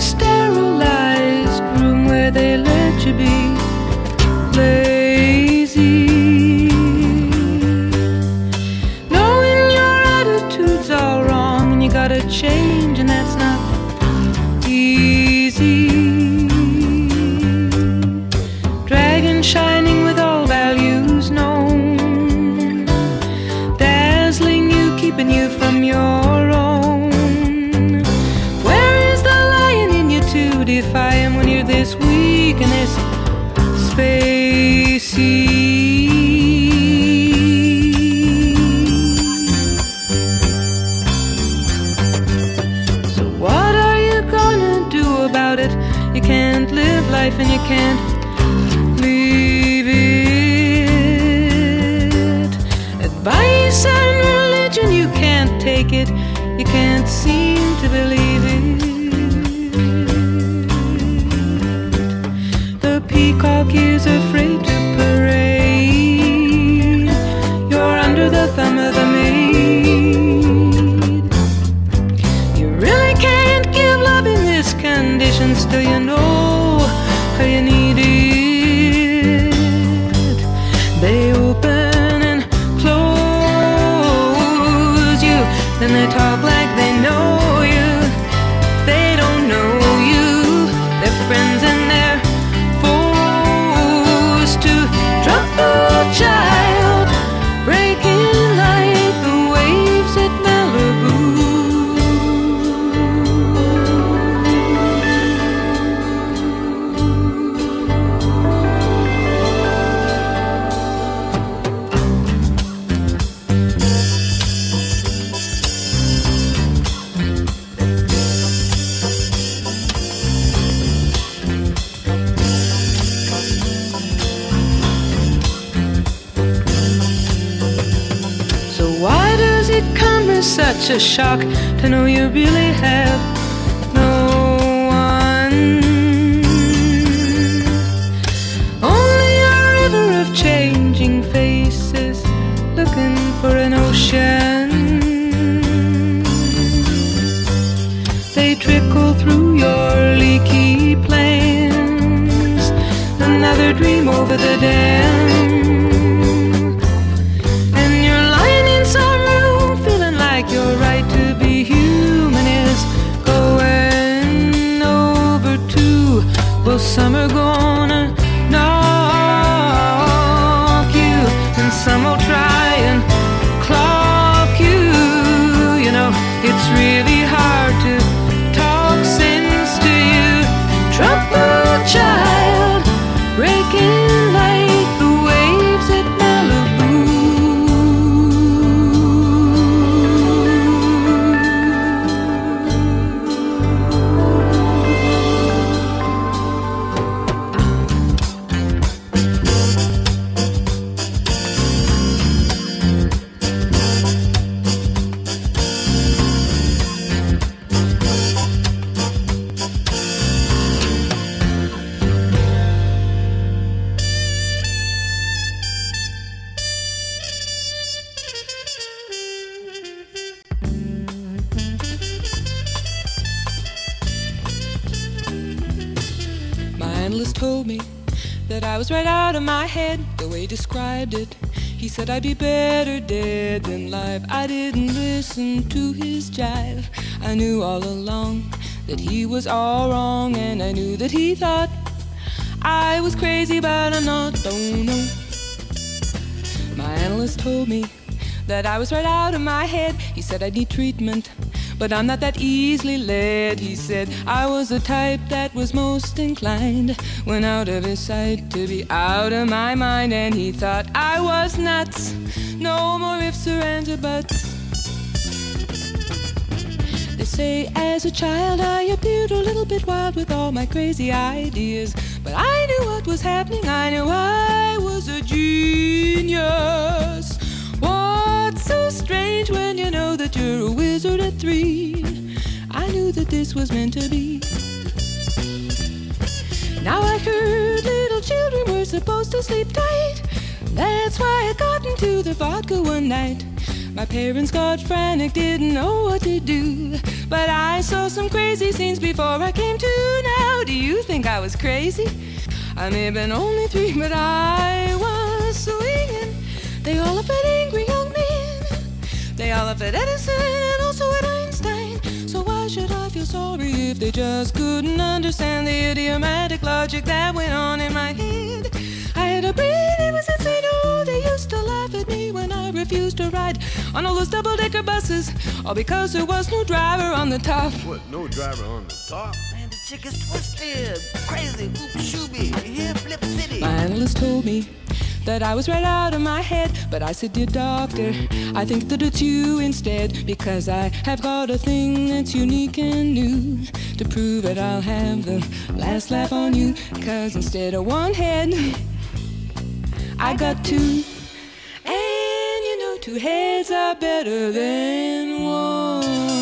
sterilized room where they let you be lazy, knowing your attitude's all wrong and you gotta change, and that's not easy. Dragon shining with all values known, dazzling you, keeping you from your own. Where is the lion in you to defy him when you're this weak and this spacey? So what are you gonna do about it? You can't live life and you can't leave it. Advice and religion, you can't take it. You can't seem to believe it. The peacock is afraid to parade. You're under the thumb of the maid. You really can't give love in this condition. Still you know how you need it. They open and close you, then they talk like they know you. They don't know you. They're friends and they're forced to drop the child, breaking like the waves at Malibu. Such a shock to know you really have no one. Only a river of changing faces looking for an ocean. They trickle through your leaky plans, another dream over the dam. Your right to be human is going over too. Well, some are gonna knock you, and some will try and clock you. You know, it's really hard to talk sense to you. Troubled child, breaking like the waves at Malibu. Told me that I was right out of my head, the way he described it. He said I'd be better dead than live. I didn't listen to his jive. I knew all along that he was all wrong, and I knew that he thought I was crazy, but I'm not, don't know. My analyst told me that I was right out of my head. He said I'd need treatment, but I'm not that easily led. He said I was the type that was most inclined, when out of his sight, to be out of my mind. And he thought I was nuts, no more ifs or ands or buts. They say as a child I appeared a little bit wild with all my crazy ideas, but I knew what was happening, I knew I was a genius. What's so strange when you know that you're a wizard at 3? I knew that this was meant to be. Now I heard little children were supposed to sleep tight. That's why I got into the vodka one night. My parents got frantic, didn't know what to do. But I saw some crazy scenes before I came to. Now, do you think I was crazy? I may have been only 3, but I was swinging. They all laugh at angry young men. They all laugh at Edison and also at Einstein. So why should I feel sorry if they just couldn't understand the idiomatic logic that went on in my head? I had a brain, it was insane. Oh, they used to laugh at me when I refused to ride on all those double-decker buses, all because there was no driver on the top. What, no driver on the top? Man, the chick is twisted, crazy, oop shooby, here Flip City. My analyst told me that I was right out of my head, but I said, dear doctor, I think that it's you instead, because I have got a thing that's unique and new. To prove it, I'll have the last laugh on you, 'cause instead of one head, I got 2. And you know 2 heads are better than 1.